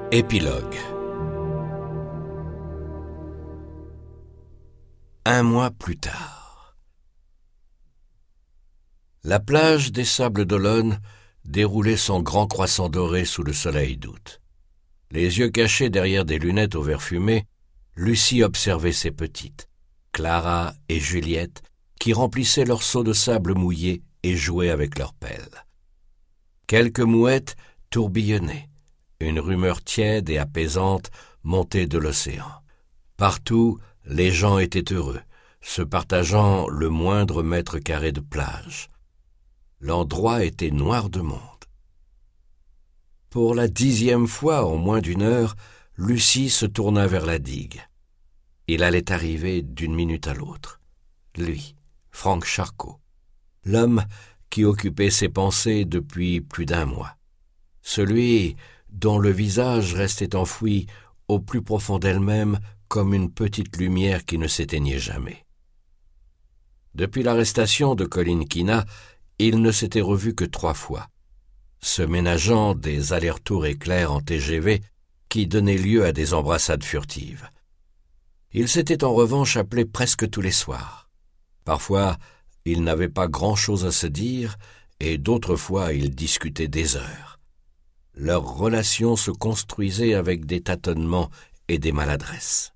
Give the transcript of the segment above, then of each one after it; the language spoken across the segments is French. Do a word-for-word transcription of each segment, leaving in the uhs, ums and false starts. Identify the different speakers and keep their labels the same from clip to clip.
Speaker 1: Épilogue. Un mois plus tard. La plage des Sables d'Olonne déroulait son grand croissant doré sous le soleil d'août. Les yeux cachés derrière des lunettes au verre fumé, Lucie observait ses petites, Clara et Juliette, qui remplissaient leurs seaux de sable mouillé et jouaient avec leurs pelles. Quelques mouettes tourbillonnaient. Une rumeur tiède et apaisante montait de l'océan. Partout, les gens étaient heureux, se partageant le moindre mètre carré de plage. L'endroit était noir de monde. Pour la dixième fois en moins d'une heure, Lucie se tourna vers la digue. Il allait arriver d'une minute à l'autre. Lui, Franck Charcot, l'homme qui occupait ses pensées depuis plus d'un mois. Celui dont le visage restait enfoui au plus profond d'elle-même comme une petite lumière qui ne s'éteignait jamais. Depuis l'arrestation de Colin Quina, il ne s'était revu que trois fois, se ménageant des allers-retours éclairs en T G V qui donnaient lieu à des embrassades furtives. Il s'était en revanche appelé presque tous les soirs. Parfois, il n'avait pas grand-chose à se dire, et d'autres fois, il discutait des heures. Leur relation se construisait avec des tâtonnements et des maladresses.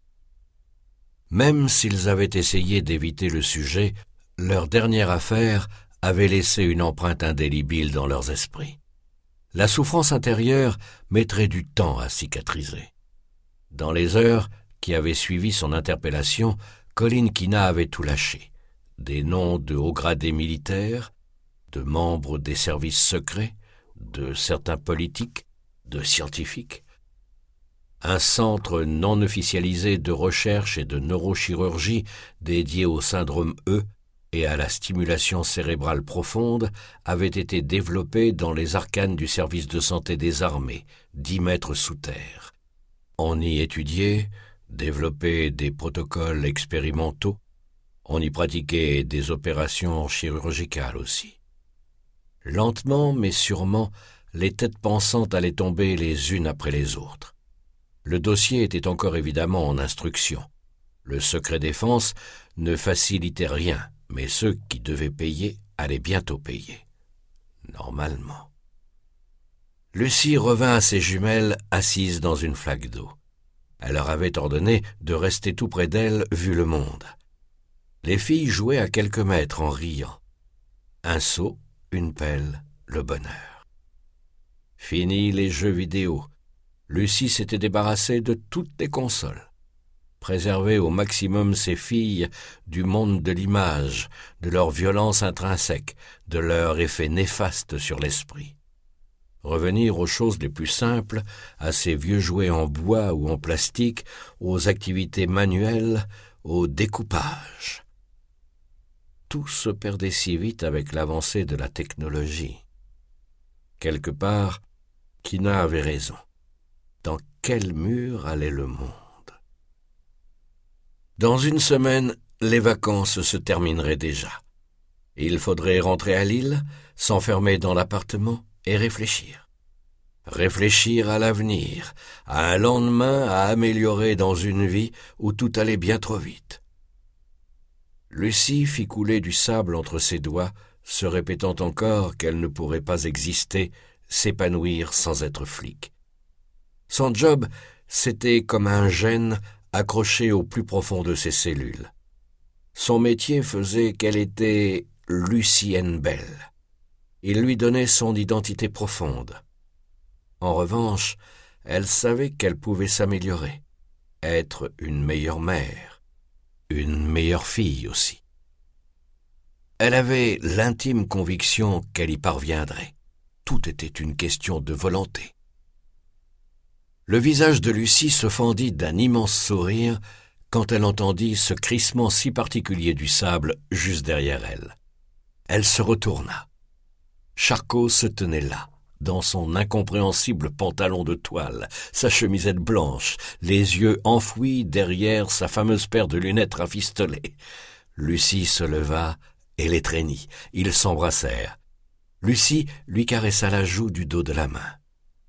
Speaker 1: Même s'ils avaient essayé d'éviter le sujet, leur dernière affaire avait laissé une empreinte indélébile dans leurs esprits. La souffrance intérieure mettrait du temps à cicatriser. Dans les heures qui avaient suivi son interpellation, Colin Quina avait tout lâché. Des noms de hauts gradés militaires, de membres des services secrets, de certains politiques, de scientifiques. Un centre non officialisé de recherche et de neurochirurgie dédié au syndrome E et à la stimulation cérébrale profonde avait été développé dans les arcanes du service de santé des armées, dix mètres sous terre. On y étudiait, développait des protocoles expérimentaux, on y pratiquait des opérations chirurgicales aussi. Lentement mais sûrement, les têtes pensantes allaient tomber les unes après les autres. Le dossier était encore évidemment en instruction. Le secret défense ne facilitait rien, mais ceux qui devaient payer allaient bientôt payer. Normalement. Lucie revint à ses jumelles assises dans une flaque d'eau. Elle leur avait ordonné de rester tout près d'elle vu le monde. Les filles jouaient à quelques mètres en riant. Un seau, une pelle, le bonheur. Fini les jeux vidéo. Lucie s'était débarrassée de toutes les consoles. Préserver au maximum ses filles du monde de l'image, de leur violence intrinsèque, de leur effet néfaste sur l'esprit. Revenir aux choses les plus simples, à ces vieux jouets en bois ou en plastique, aux activités manuelles, au découpage. Tout se perdait si vite avec l'avancée de la technologie. Quelque part, Quina avait raison. Dans quel mur allait le monde? Dans une semaine, les vacances se termineraient déjà. Il faudrait rentrer à Lille, s'enfermer dans l'appartement et réfléchir. Réfléchir à l'avenir, à un lendemain à améliorer dans une vie où tout allait bien trop vite. Lucie fit couler du sable entre ses doigts, se répétant encore qu'elle ne pourrait pas exister, s'épanouir sans être flic. Son job, c'était comme un gène accroché au plus profond de ses cellules. Son métier faisait qu'elle était Lucienne Bell. Il lui donnait son identité profonde. En revanche, elle savait qu'elle pouvait s'améliorer, être une meilleure mère, une meilleure fille aussi. Elle avait l'intime conviction qu'elle y parviendrait. Tout était une question de volonté. Le visage de Lucie se fendit d'un immense sourire quand elle entendit ce crissement si particulier du sable juste derrière elle. Elle se retourna. Charcot se tenait là, dans son incompréhensible pantalon de toile, sa chemisette blanche, les yeux enfouis derrière sa fameuse paire de lunettes rafistolées. Lucie se leva et l'étreignit. Ils s'embrassèrent. Lucie lui caressa la joue du dos de la main. «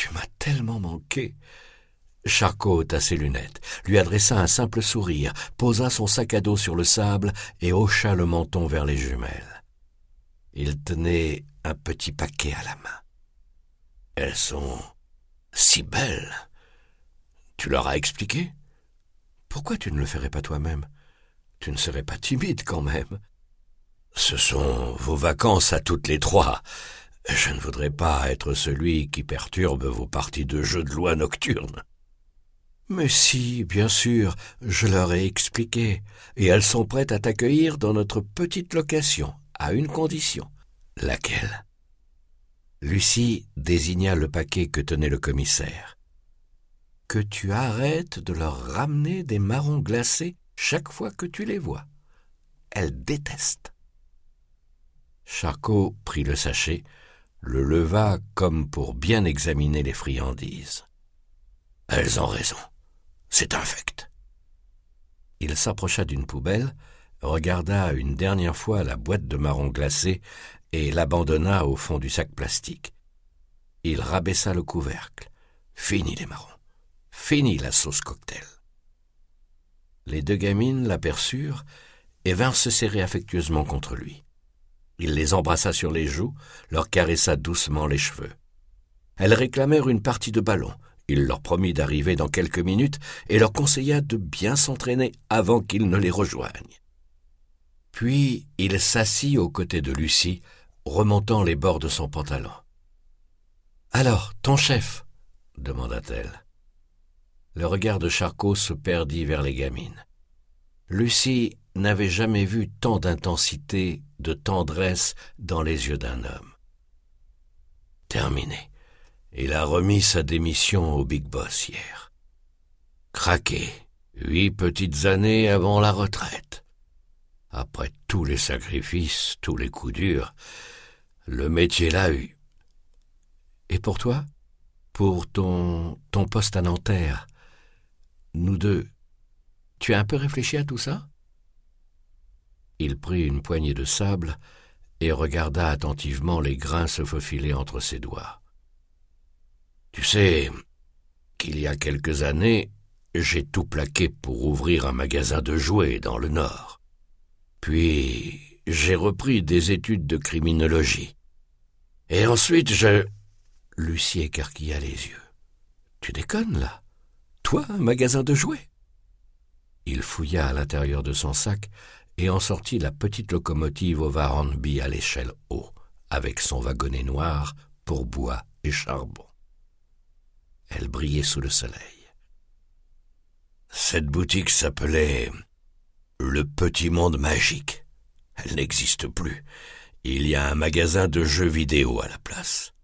Speaker 1: tu m'as tellement manqué. » Charcot ôta ses lunettes, lui adressa un simple sourire, posa son sac à dos sur le sable et hocha le menton vers les jumelles. Il tenait un petit paquet à la main. « Elles sont si belles. Tu leur as expliqué ? Pourquoi tu ne le ferais pas toi-même ? Tu ne serais pas timide quand même. Ce sont vos vacances à toutes les trois. Je ne voudrais pas être celui qui perturbe vos parties de jeux de loi nocturnes. » Mais si, bien sûr, je leur ai expliqué, et elles sont prêtes à t'accueillir dans notre petite location, à une condition. Laquelle ? Lucie désigna le paquet que tenait le commissaire. Que tu arrêtes de leur ramener des marrons glacés chaque fois que tu les vois. Elles détestent. Charcot prit le sachet, le leva comme pour bien examiner les friandises. Elles ont raison. C'est infect. Il s'approcha d'une poubelle, regarda une dernière fois la boîte de marrons glacés et l'abandonna au fond du sac plastique. Il rabaissa le couvercle. Fini les marrons. Fini la sauce cocktail. Les deux gamines l'aperçurent et vinrent se serrer affectueusement contre lui. Il les embrassa sur les joues, leur caressa doucement les cheveux. Elles réclamèrent une partie de ballon. Il leur promit d'arriver dans quelques minutes et leur conseilla de bien s'entraîner avant qu'ils ne les rejoignent. Puis il s'assit aux côtés de Lucie, remontant les bords de son pantalon. « Alors, ton chef ?» demanda-t-elle. Le regard de Charcot se perdit vers les gamines. Lucie n'avait jamais vu tant d'intensité, de tendresse dans les yeux d'un homme. Terminé. Il a remis sa démission au Big Boss hier. Craqué, huit petites années avant la retraite. Après tous les sacrifices, tous les coups durs, le métier l'a eu. Et pour toi ? Pour ton, ton poste à Nanterre, nous deux, tu as un peu réfléchi à tout ça ? Il prit une poignée de sable et regarda attentivement les grains se faufiler entre ses doigts. Tu sais qu'il y a quelques années, j'ai tout plaqué pour ouvrir un magasin de jouets dans le Nord. Puis, j'ai repris des études de criminologie. Et ensuite, je... Lucie écarquilla les yeux. Tu déconnes, là ? Toi, un magasin de jouets ? Il fouilla à l'intérieur de son sac et en sortit la petite locomotive au Varanby à l'échelle haut, avec son wagonnet noir pour bois et charbon. Elle brillait sous le soleil. Cette boutique s'appelait « Le Petit Monde Magique ». Elle n'existe plus. Il y a un magasin de jeux vidéo à la place.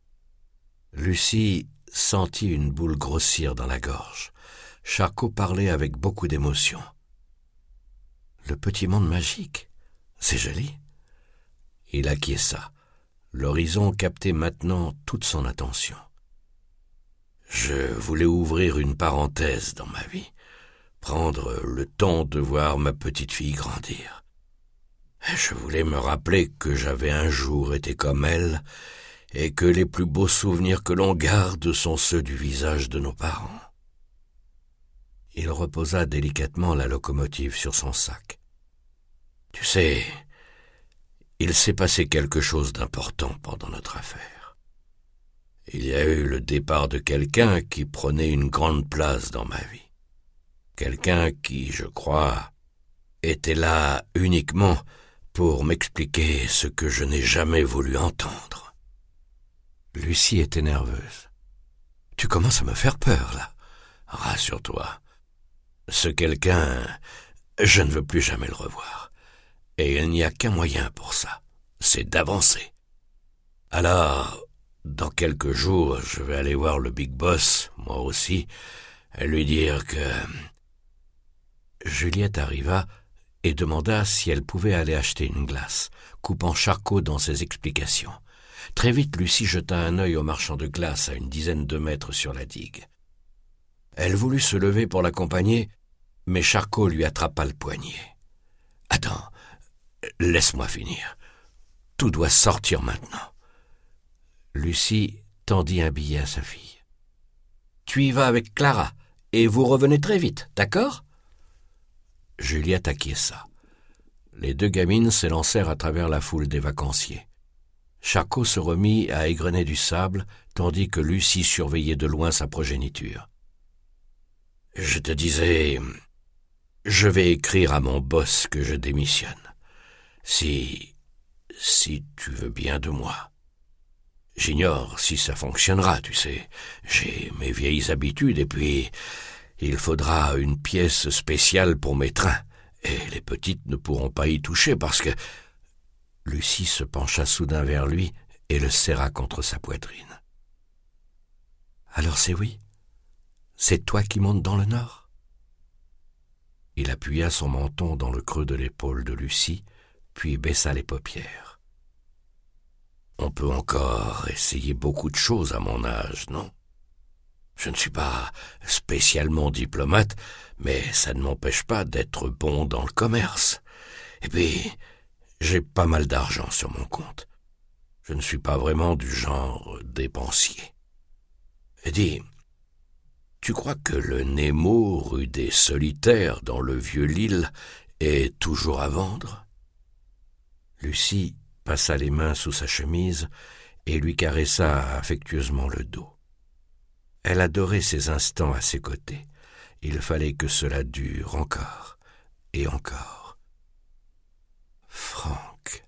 Speaker 1: Lucie sentit une boule grossir dans la gorge. Charcot parlait avec beaucoup d'émotion. « Le Petit Monde Magique, c'est joli. » Il acquiesça. L'horizon captait maintenant toute son attention. Je voulais ouvrir une parenthèse dans ma vie, prendre le temps de voir ma petite fille grandir. Je voulais me rappeler que j'avais un jour été comme elle et que les plus beaux souvenirs que l'on garde sont ceux du visage de nos parents. Il reposa délicatement la locomotive sur son sac. Tu sais, il s'est passé quelque chose d'important pendant notre affaire. Il y a eu le départ de quelqu'un qui prenait une grande place dans ma vie. Quelqu'un qui, je crois, était là uniquement pour m'expliquer ce que je n'ai jamais voulu entendre. Lucie était nerveuse. « Tu commences à me faire peur, là. Rassure-toi. Ce quelqu'un, je ne veux plus jamais le revoir. Et il n'y a qu'un moyen pour ça, c'est d'avancer. Alors... Dans quelques jours, je vais aller voir le Big Boss, moi aussi, et lui dire que... Juliette arriva et demanda si elle pouvait aller acheter une glace, coupant Charcot dans ses explications. Très vite, Lucie jeta un œil au marchand de glace à une dizaine de mètres sur la digue. Elle voulut se lever pour l'accompagner, mais Charcot lui attrapa le poignet. « Attends, laisse-moi finir. Tout doit sortir maintenant. » Lucie tendit un billet à sa fille. « Tu y vas avec Clara, et vous revenez très vite, d'accord ?» Juliette acquiesça. Les deux gamines s'élancèrent à travers la foule des vacanciers. Charcot se remit à égrener du sable, tandis que Lucie surveillait de loin sa progéniture. « Je te disais, je vais écrire à mon boss que je démissionne. Si, si tu veux bien de moi. J'ignore si ça fonctionnera, tu sais. J'ai mes vieilles habitudes et puis il faudra une pièce spéciale pour mes trains. Et les petites ne pourront pas y toucher parce que... » Lucie se pencha soudain vers lui et le serra contre sa poitrine. « Alors c'est oui? C'est toi qui montes dans le Nord ?» Il appuya son menton dans le creux de l'épaule de Lucie, puis baissa les paupières. « On peut encore essayer beaucoup de choses à mon âge, non? Je ne suis pas spécialement diplomate, mais ça ne m'empêche pas d'être bon dans le commerce. Et puis, j'ai pas mal d'argent sur mon compte. Je ne suis pas vraiment du genre dépensier. Et dis, tu crois que le Nemo rue des Solitaires dans le Vieux-Lille est toujours à vendre ?» Lucie passa les mains sous sa chemise et lui caressa affectueusement le dos. Elle adorait ces instants à ses côtés. Il fallait que cela dure encore et encore. Franck.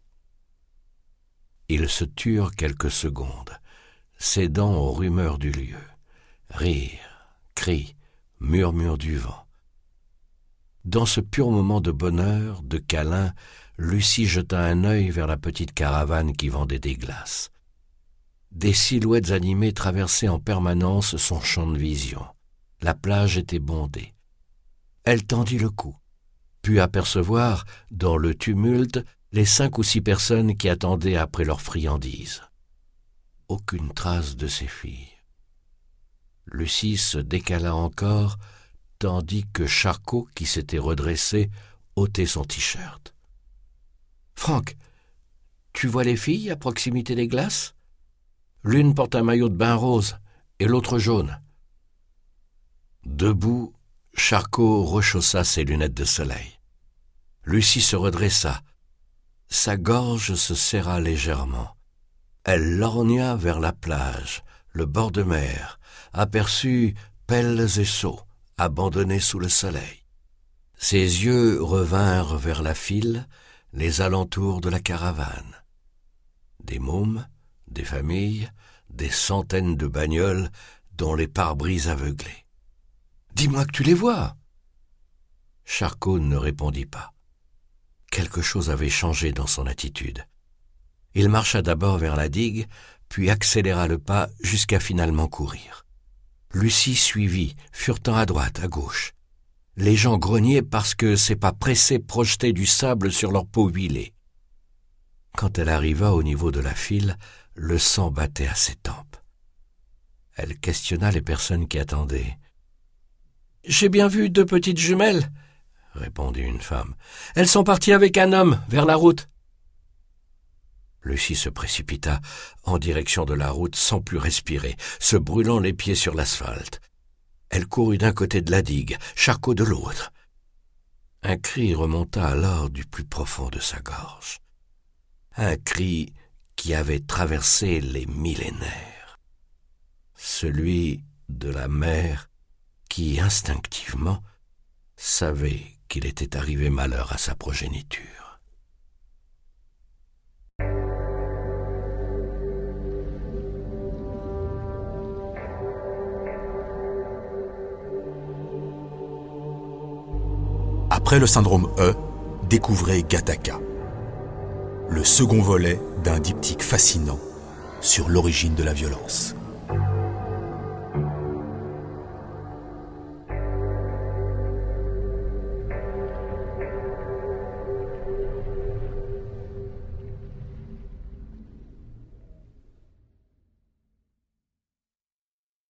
Speaker 1: Ils se turent quelques secondes, cédant aux rumeurs du lieu. Rires, cris, murmures du vent. Dans ce pur moment de bonheur, de câlin, Lucie jeta un œil vers la petite caravane qui vendait des glaces. Des silhouettes animées traversaient en permanence son champ de vision. La plage était bondée. Elle tendit le cou, put apercevoir, dans le tumulte, les cinq ou six personnes qui attendaient après leurs friandises. Aucune trace de ses filles. Lucie se décala encore, tandis que Charcot, qui s'était redressé, ôtait son t-shirt. « Franck, tu vois les filles à proximité des glaces ? L'une porte un maillot de bain rose et l'autre jaune. » Debout, Charcot rechaussa ses lunettes de soleil. Lucie se redressa. Sa gorge se serra légèrement. Elle lorgna vers la plage, le bord de mer, aperçut pelles et seaux, abandonnés sous le soleil. Ses yeux revinrent vers la file, les alentours de la caravane. Des mômes, des familles, des centaines de bagnoles dont les pare-brises aveuglés. « Dis-moi que tu les vois !» Charcot ne répondit pas. Quelque chose avait changé dans son attitude. Il marcha d'abord vers la digue, puis accéléra le pas jusqu'à finalement courir. Lucie suivit, furetant à droite, à gauche. Les gens grognaient parce que ses pas pressés projetaient du sable sur leur peau huilée. Quand elle arriva au niveau de la file, le sang battait à ses tempes. Elle questionna les personnes qui attendaient. « J'ai bien vu deux petites jumelles, » répondit une femme. « Elles sont parties avec un homme vers la route. » Lucie se précipita en direction de la route sans plus respirer, se brûlant les pieds sur l'asphalte. Elle courut d'un côté de la digue, Charcot de l'autre. Un cri remonta alors du plus profond de sa gorge. Un cri qui avait traversé les millénaires. Celui de la mère qui, instinctivement, savait qu'il était arrivé malheur à sa progéniture.
Speaker 2: Après le syndrome E, découvrez Gattaca, le second volet d'un diptyque fascinant sur l'origine de la violence.